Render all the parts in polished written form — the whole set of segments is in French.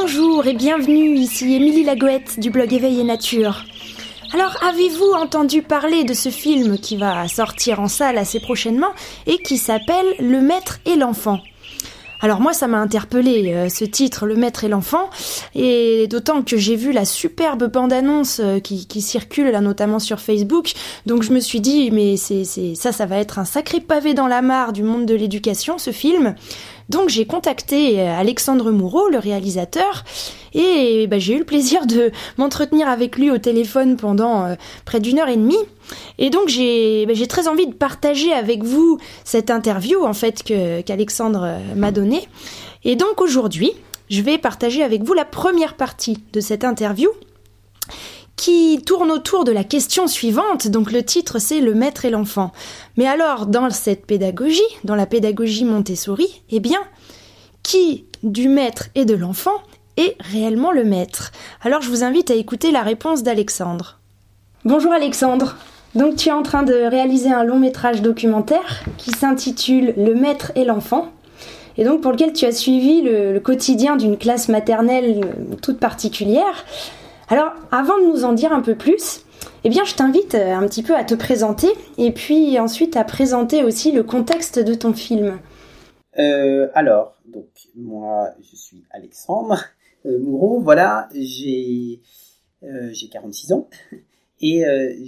Bonjour et bienvenue, ici Émilie Lagoette du blog Éveil et Nature. Alors, avez-vous entendu parler de ce film qui va sortir en salle assez prochainement et qui s'appelle Le Maître et l'Enfant ? Alors moi, ça m'a interpellée, ce titre, Le Maître et l'Enfant, et d'autant que j'ai vu la superbe bande-annonce qui circule là, notamment sur Facebook. Donc je me suis dit, mais ça va être un sacré pavé dans la mare du monde de l'éducation, ce film. Donc j'ai contacté Alexandre Moureau, le réalisateur, et j'ai eu le plaisir de m'entretenir avec lui au téléphone pendant près d'1 heure et demie. Et donc j'ai très envie de partager avec vous cette interview en fait qu'Alexandre m'a donnée. Et donc aujourd'hui, je vais partager avec vous la première partie de cette interview qui tourne autour de la question suivante. Donc le titre c'est Le Maître et l'Enfant. Mais alors dans cette pédagogie, dans la pédagogie Montessori, qui du maître et de l'enfant est réellement le maître ? Alors je vous invite à écouter la réponse d'Alexandre. Bonjour Alexandre. Donc tu es en train de réaliser un long métrage documentaire qui s'intitule Le Maître et l'Enfant, et donc pour lequel tu as suivi le quotidien d'une classe maternelle toute particulière. Alors avant de nous en dire un peu plus, je t'invite un petit peu à te présenter et puis ensuite à présenter aussi le contexte de ton film. Donc moi je suis Alexandre Moureau, voilà, j'ai 46 ans. Et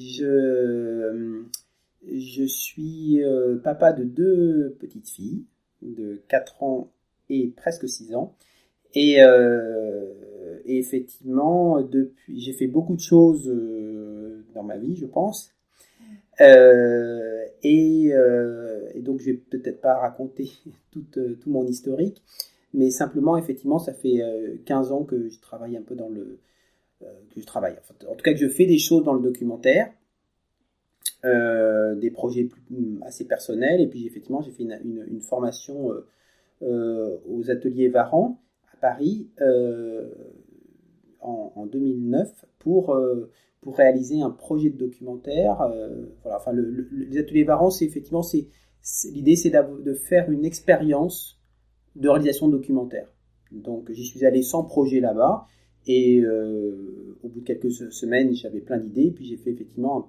je suis papa de 2 petites filles de 4 ans et presque 6 ans. Et effectivement, depuis, j'ai fait beaucoup de choses dans ma vie, je pense. Et donc, je vais peut-être pas raconter tout mon historique, mais simplement, effectivement, ça fait 15 ans que je travaille un peu en tout cas que je fais des choses dans le documentaire, des projets assez personnels, et puis effectivement j'ai fait une formation aux ateliers Varan à Paris en 2009 pour réaliser un projet de documentaire. Les ateliers Varan, l'idée c'est de faire une expérience de réalisation de documentaire. Donc j'y suis allé sans projet là-bas. Et au bout de quelques semaines, j'avais plein d'idées. Puis j'ai fait effectivement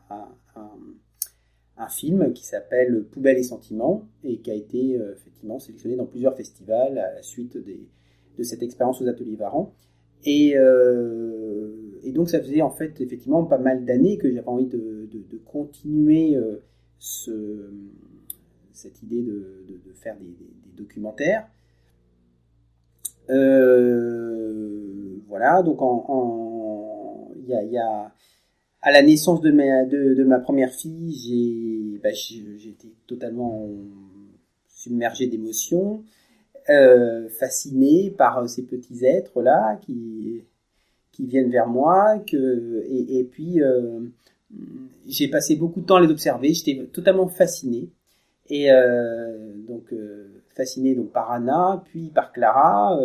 un film qui s'appelle Poubelle et Sentiments et qui a été effectivement sélectionné dans plusieurs festivals à la suite de cette expérience aux ateliers Varan. Et donc ça faisait en fait effectivement pas mal d'années que j'avais envie de continuer cette idée de faire des documentaires. Voilà, donc il y a à la naissance de ma première fille, j'ai été totalement submergé d'émotions, fasciné par ces petits êtres là qui viennent vers moi, et puis j'ai passé beaucoup de temps à les observer. J'étais totalement fasciné, et fasciné donc par Anna, puis par Clara,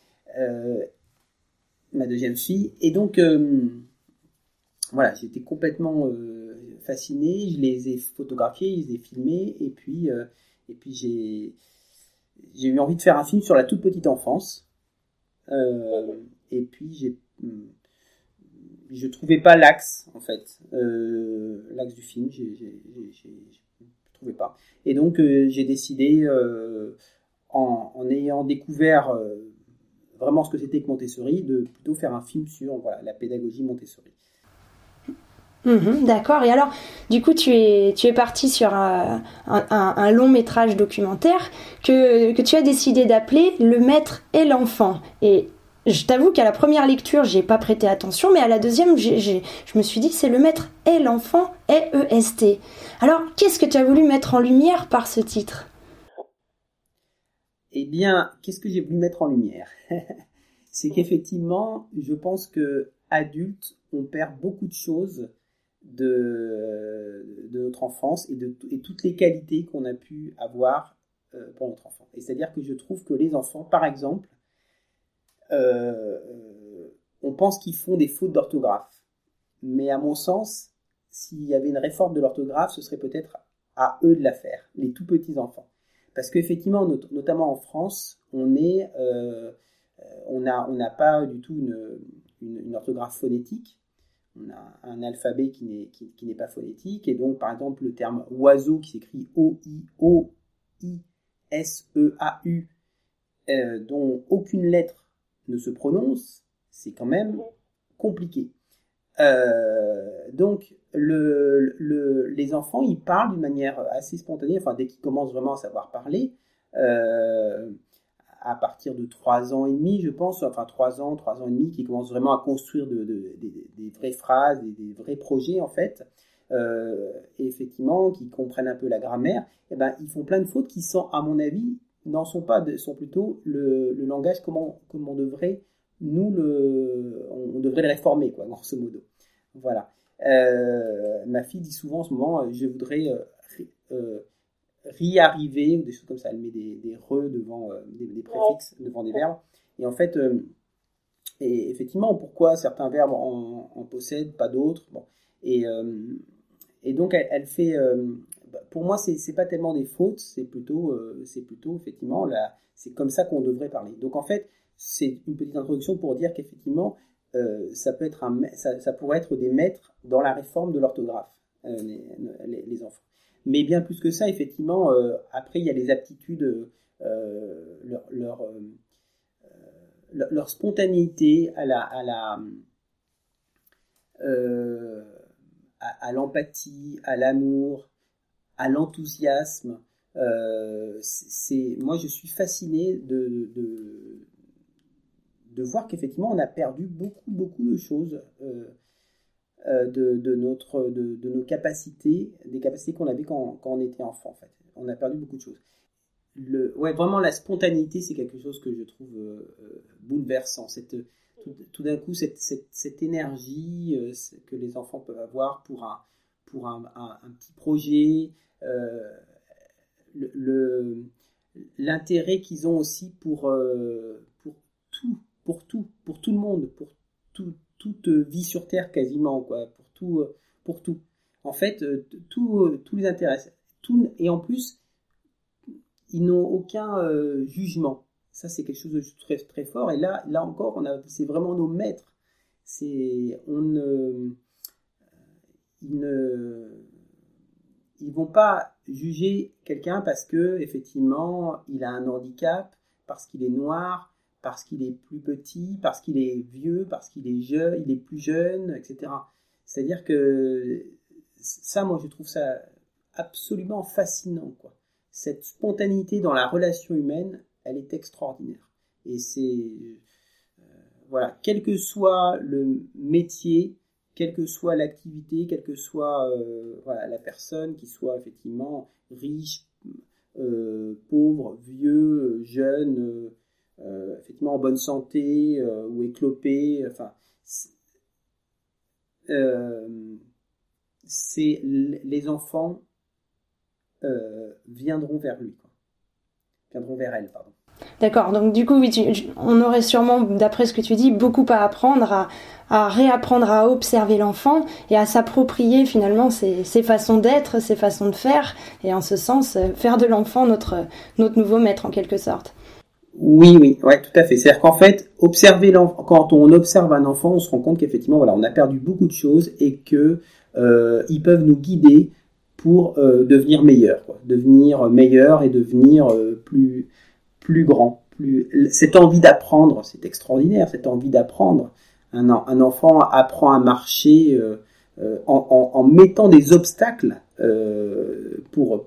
ma deuxième fille, et donc voilà, j'étais complètement fasciné. Je les ai photographiés, je les ai filmés, et puis j'ai eu envie de faire un film sur la toute petite enfance, et puis je trouvais pas l'axe en fait, l'axe du film, je trouvais pas, et donc j'ai décidé en ayant découvert vraiment ce que c'était que Montessori, de plutôt faire un film sur la pédagogie Montessori. D'accord. Et alors, du coup, tu es parti sur un long métrage documentaire que tu as décidé d'appeler Le Maître et l'Enfant. Et je t'avoue qu'à la première lecture, j'ai pas prêté attention, mais à la deuxième, je me suis dit c'est Le Maître et l'Enfant, E-E-S-T. Alors, qu'est-ce que tu as voulu mettre en lumière par ce titre ? Eh bien, qu'est-ce que j'ai voulu mettre en lumière ? C'est qu'effectivement, je pense que adultes, on perd beaucoup de choses de notre enfance et toutes les qualités qu'on a pu avoir pour notre enfant. Et c'est-à-dire que je trouve que les enfants, par exemple, on pense qu'ils font des fautes d'orthographe. Mais à mon sens, s'il y avait une réforme de l'orthographe, ce serait peut-être à eux de la faire, les tout petits enfants. Parce qu'effectivement, notamment en France, on est on n'a pas du tout une orthographe phonétique. On a un alphabet qui n'est pas phonétique, et donc par exemple le terme oiseau qui s'écrit O-I-O-I-S-E-A-U, dont aucune lettre ne se prononce, c'est quand même compliqué. Donc les enfants, ils parlent d'une manière assez spontanée, enfin dès qu'ils commencent vraiment à savoir parler, à partir de 3 ans et demi, je pense, enfin 3 ans et demi, qui commencent vraiment à construire des vraies phrases, des vrais projets en fait, et effectivement, qui comprennent un peu la grammaire, et ben ils font plein de fautes qui sont, à mon avis, sont plutôt le langage comment on devrait on devrait le réformer, quoi, grosso modo. Voilà. Ma fille dit souvent en ce moment, je voudrais arriver, ou des choses comme ça. Elle met des re devant des préfixes devant des verbes. Et en fait, et effectivement, pourquoi certains verbes en possèdent, pas d'autres. Bon. Et donc, elle fait. Pour moi, c'est pas tellement des fautes, c'est plutôt effectivement c'est comme ça qu'on devrait parler. Donc en fait, c'est une petite introduction pour dire qu'effectivement, ça pourrait être des maîtres dans la réforme de l'orthographe, les enfants. Mais bien plus que ça, effectivement, après, il y a les aptitudes, leur spontanéité à l'empathie, à l'amour, à l'enthousiasme. Moi, je suis fasciné de voir qu'effectivement, on a perdu beaucoup de choses de nos capacités, des capacités qu'on avait quand on était enfant, en fait. On a perdu beaucoup de choses. Vraiment, la spontanéité, c'est quelque chose que je trouve bouleversant. Tout d'un coup, cette énergie que les enfants peuvent avoir pour un petit projet, l'intérêt qu'ils ont aussi pour tout le monde, pour toute vie sur Terre quasiment, quoi, pour tout. En fait, tout les intéresse. Et en plus, ils n'ont aucun jugement. Ça, c'est quelque chose de très, très fort. Et là encore, c'est vraiment nos maîtres. Ils vont pas juger quelqu'un parce que effectivement, il a un handicap, parce qu'il est noir, parce qu'il est plus petit, parce qu'il est vieux, parce qu'il est jeune, il est plus jeune, etc. C'est-à-dire que ça, moi, je trouve ça absolument fascinant, quoi. Cette spontanéité dans la relation humaine, elle est extraordinaire. Et c'est... voilà, quel que soit le métier, quelle que soit l'activité, quelle que soit la personne, qui soit effectivement riche, pauvre, vieux, jeune, effectivement en bonne santé ou éclopé, enfin, les enfants viendront vers lui, quoi. Viendront vers elle, pardon. D'accord, donc du coup, oui, on aurait sûrement, d'après ce que tu dis, beaucoup à apprendre, à réapprendre à observer l'enfant et à s'approprier finalement ses façons d'être, ses façons de faire, et en ce sens, faire de l'enfant notre nouveau maître en quelque sorte. Oui, ouais, tout à fait. C'est-à-dire qu'en fait, quand on observe un enfant, on se rend compte qu'effectivement, voilà, on a perdu beaucoup de choses et que ils peuvent nous guider pour devenir meilleurs, quoi. Devenir meilleur et devenir plus grand. Cette envie d'apprendre, c'est extraordinaire, cette envie d'apprendre. Un enfant apprend à marcher en mettant des obstacles pour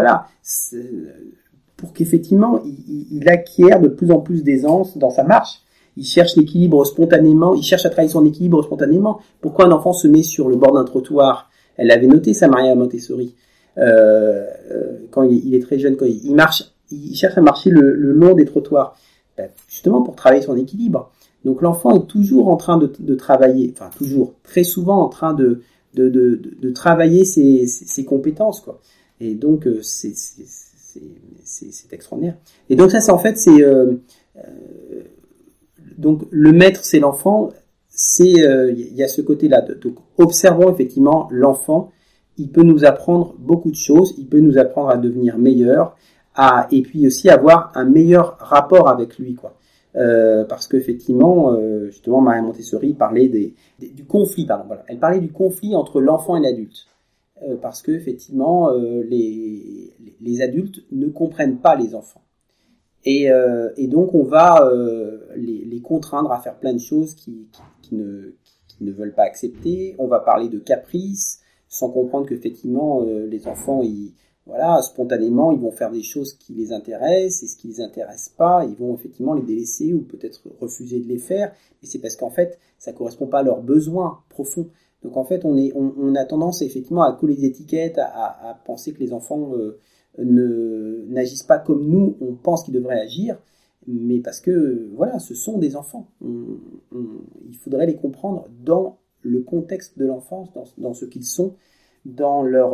qu'effectivement il acquiert de plus en plus d'aisance dans sa marche. Il cherche l'équilibre spontanément, il cherche à travailler son équilibre spontanément. Pourquoi un enfant se met sur le bord d'un trottoir? Elle l'avait noté, ça, Maria Montessori. Quand il est très jeune, quand il marche, il cherche à marcher le long des trottoirs, justement pour travailler son équilibre. Donc l'enfant est toujours en train de travailler, enfin toujours, très souvent en train de travailler ses compétences, quoi. Et donc c'est extraordinaire. Et donc ça, c'est en fait, donc le maître, c'est l'enfant. Il y a ce côté-là. Donc observons effectivement l'enfant. Il peut nous apprendre beaucoup de choses. Il peut nous apprendre à devenir meilleur, et puis aussi avoir un meilleur rapport avec lui, quoi. parce qu'effectivement, justement, Maria Montessori parlait du conflit, pardon, voilà. Elle parlait du conflit entre l'enfant et l'adulte. Parce que effectivement, les adultes ne comprennent pas les enfants. Et donc, on va les contraindre à faire plein de choses qu'ils ne veulent pas accepter. On va parler de caprices, sans comprendre qu'effectivement, les enfants, spontanément, ils vont faire des choses qui les intéressent, et ce qui les intéresse pas, ils vont effectivement les délaisser ou peut-être refuser de les faire. Et c'est parce qu'en fait, ça correspond pas à leurs besoins profonds. Donc en fait, on a tendance effectivement à coller des étiquettes, à penser que les enfants n'agissent pas comme nous, on pense qu'ils devraient agir, mais parce que voilà, ce sont des enfants. Il faudrait les comprendre dans le contexte de l'enfance, dans ce qu'ils sont, dans leur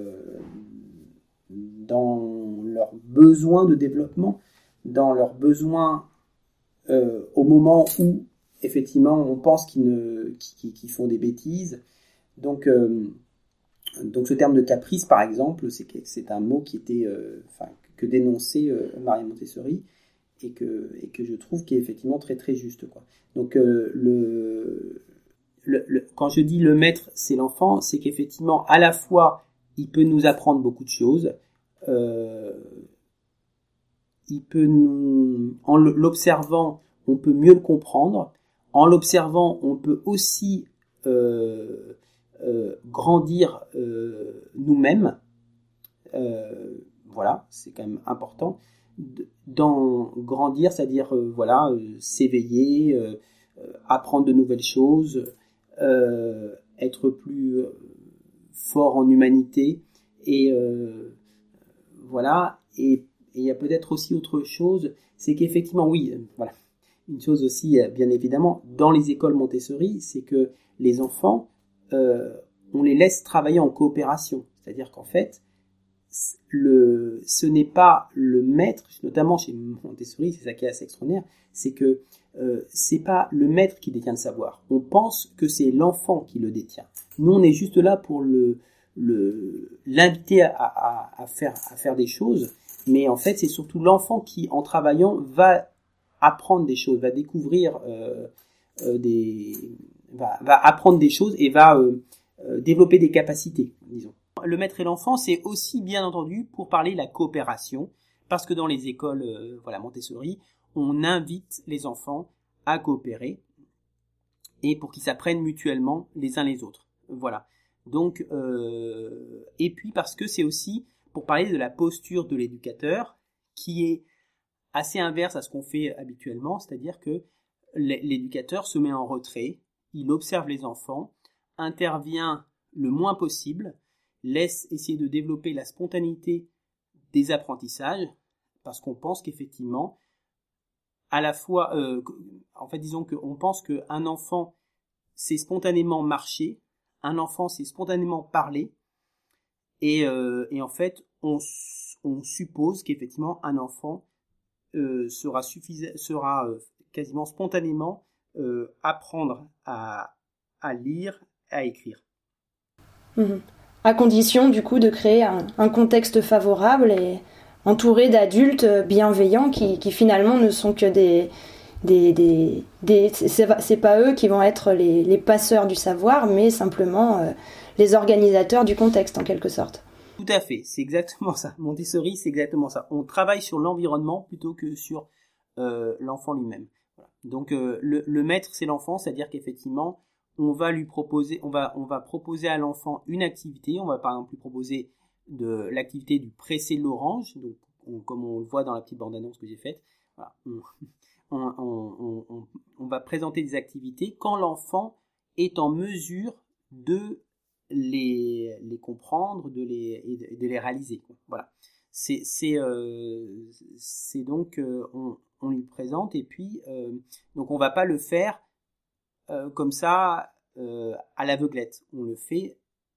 besoin de développement, dans leurs besoins au moment où effectivement on pense qu'ils font des bêtises. Donc ce terme de caprice, par exemple, c'est un mot qui était, que dénonçait Maria Montessori, et que je trouve qui est effectivement très très juste, quoi. Donc quand je dis le maître c'est l'enfant, c'est qu'effectivement à la fois il peut nous apprendre beaucoup de choses, il peut en l'observant on peut mieux le comprendre, en l'observant on peut aussi grandir nous-mêmes, voilà, c'est quand même important dans grandir, c'est-à-dire s'éveiller, apprendre de nouvelles choses, être plus fort en humanité, et voilà. Et il y a peut-être aussi autre chose, c'est qu'effectivement, oui, voilà, une chose aussi, bien évidemment, dans les écoles Montessori, c'est que les enfants, on les laisse travailler en coopération, c'est-à-dire qu'en fait, ce n'est pas le maître, notamment chez Montessori, c'est ça qui est assez extraordinaire, c'est que c'est pas le maître qui détient le savoir. On pense que c'est l'enfant qui le détient. Nous, on est juste là pour l'inviter à faire des choses, mais en fait, c'est surtout l'enfant qui, en travaillant, va apprendre des choses, va découvrir va apprendre des choses et va développer des capacités, disons. Le maître et l'enfant, c'est aussi bien entendu pour parler de la coopération, parce que dans les écoles Montessori, on invite les enfants à coopérer et pour qu'ils s'apprennent mutuellement les uns les autres. Voilà. Donc, et puis parce que c'est aussi pour parler de la posture de l'éducateur, qui est assez inverse à ce qu'on fait habituellement, c'est-à-dire que l'éducateur se met en retrait, il observe les enfants, intervient le moins possible, laisse essayer de développer la spontanéité des apprentissages, parce qu'on pense qu'effectivement, à la fois, disons qu'on pense qu'un enfant, c'est spontanément marcher, un enfant, c'est spontanément parler, et en fait, on suppose qu'effectivement, un enfant sera quasiment spontanément apprendre à lire, à écrire. Mmh. À condition, du coup, de créer un contexte favorable et entouré d'adultes bienveillants qui finalement ne sont que c'est pas eux qui vont être les passeurs du savoir, mais simplement les organisateurs du contexte, en quelque sorte. Tout à fait, c'est exactement ça. Montessori, c'est exactement ça. On travaille sur l'environnement plutôt que sur l'enfant lui-même. Voilà. Donc le maître, c'est l'enfant, c'est-à-dire qu'effectivement, on va lui proposer, on va proposer à l'enfant une activité. On va par exemple lui proposer de l'activité du presser de l'orange, donc comme on le voit dans la petite bande-annonce que j'ai faite. Voilà. On va présenter des activités quand l'enfant est en mesure de les comprendre, de les réaliser. Voilà. C'est donc on lui présente, et puis donc on va pas le faire comme ça à l'aveuglette. On le fait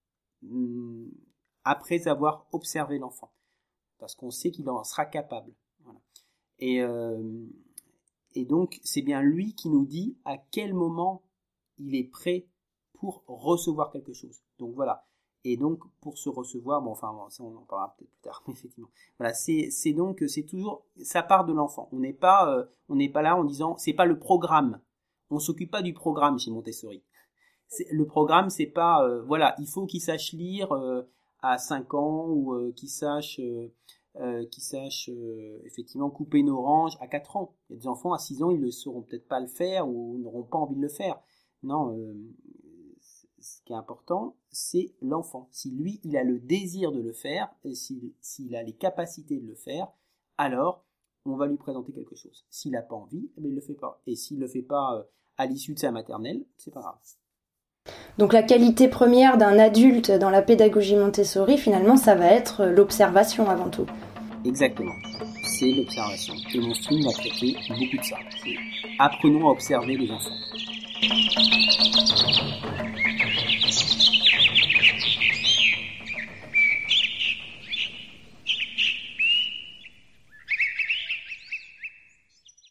après avoir observé l'enfant, parce qu'on sait qu'il en sera capable. Voilà. Et donc c'est bien lui qui nous dit à quel moment il est prêt pour recevoir quelque chose. Donc voilà. Et donc, pour se recevoir, ça on en parlera peut-être plus tard, mais effectivement. Voilà, c'est toujours, ça part de l'enfant. On n'est pas là en disant, c'est pas le programme. On s'occupe pas du programme chez Montessori. Le programme, c'est pas, il faut qu'il sache lire à 5 ans ou qu'il sache effectivement couper une orange à 4 ans. Il y a des enfants à 6 ans, ils ne sauront peut-être pas le faire ou n'auront pas envie de le faire. Non, ce qui est important, c'est l'enfant. Si lui, il a le désir de le faire, et s'il a les capacités de le faire, alors on va lui présenter quelque chose. S'il n'a pas envie, il ne le fait pas. Et s'il ne le fait pas à l'issue de sa maternelle, c'est pas grave. Donc la qualité première d'un adulte dans la pédagogie Montessori, finalement, ça va être l'observation avant tout. Exactement, c'est l'observation. Et mon film va traiter beaucoup de ça. Apprenons à observer les enfants.